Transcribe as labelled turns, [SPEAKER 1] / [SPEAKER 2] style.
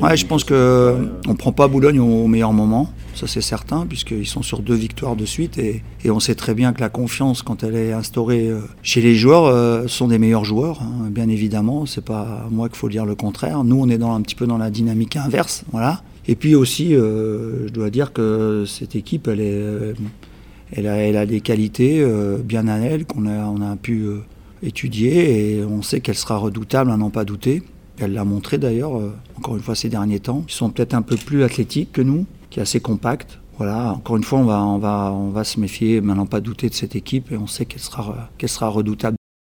[SPEAKER 1] Ouais, je pense qu'on ne prend pas Boulogne au meilleur moment, ça c'est certain, puisqu'ils sont sur 2 victoires de suite et on sait très bien que la confiance, quand elle est instaurée chez les joueurs, sont des meilleurs joueurs, hein, bien évidemment, c'est pas à moi qu'il faut dire le contraire. Nous, on est un petit peu dans la dynamique inverse, voilà. Et puis aussi, je dois dire que cette équipe, elle a des qualités bien à elle on a pu étudier et on sait qu'elle sera redoutable à n'en pas douter. Elle l'a montré d'ailleurs, encore une fois ces derniers temps. Ils sont peut-être un peu plus athlétiques que nous, qui est assez compact. Voilà, encore une fois, on va se méfier, maintenant pas douter de cette équipe et on sait qu'elle sera redoutable.